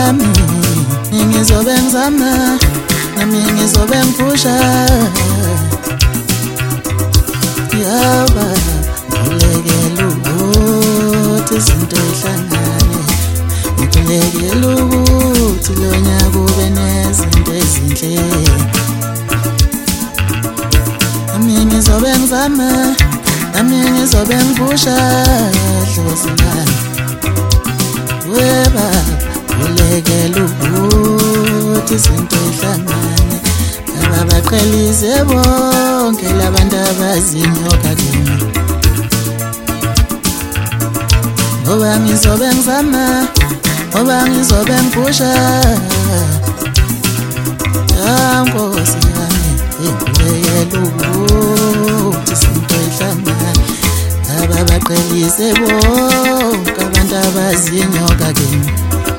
yami ngizobe ngizama nami ngizobe ngiphusha yaba ngilekela ukuthi izinto ihlangane ngilekela ukuthi lo nyaka kube nezinto ezinhle nami ngizobe ngizama nami ngizobe ngiphusha dlozi lami weba ngilekela ukuthi izinto ihlangane abaqhelise bonke labantu abazinyoka kimi ngoba ngizobe ngizama ngoba ngizobe ngiphusha Nkosi yami ngilekela ukuthi izinto ihlangane abaqhelise bonke abantu abazinyoka kimi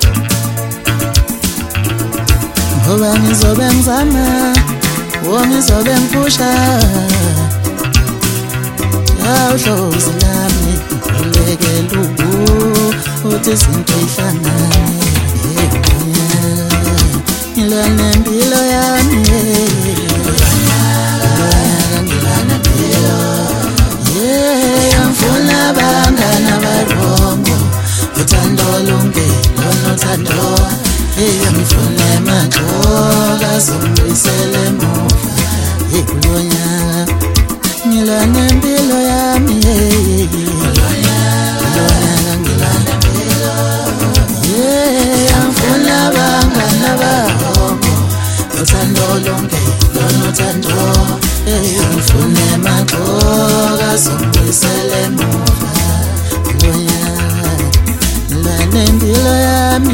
ngoba ngizobe ngizama ngizobe ngiphusha dlozi lami ngilekela ukuthi izinto ihlangane ngilwa nempilo yami ngifuna abangani abarongo uthando lungelo nothando ngifuna amagxola azongibuyisela emuva kulo nyaka ngilwa nempilo yami ngifuna abangani abarongo uthando lungelo nothando ngifuna amagxola azongibuyisela emuva kulo nyaka ngilwa nempilo yami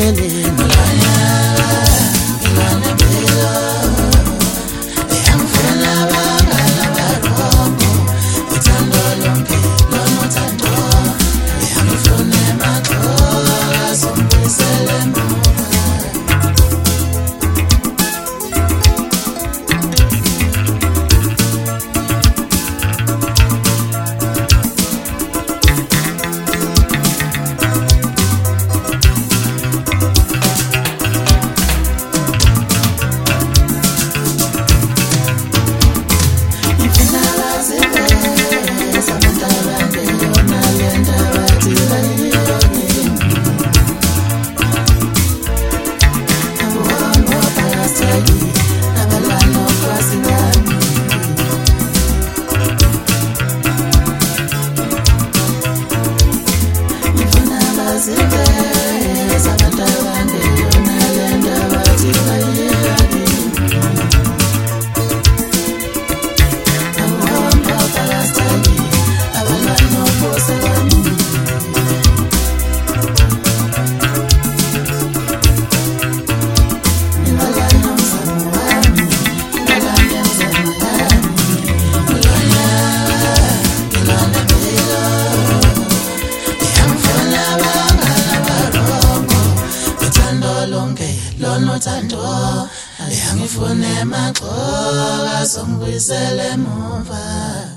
Lonothando ngifuna amagxola azongibuyisela emuva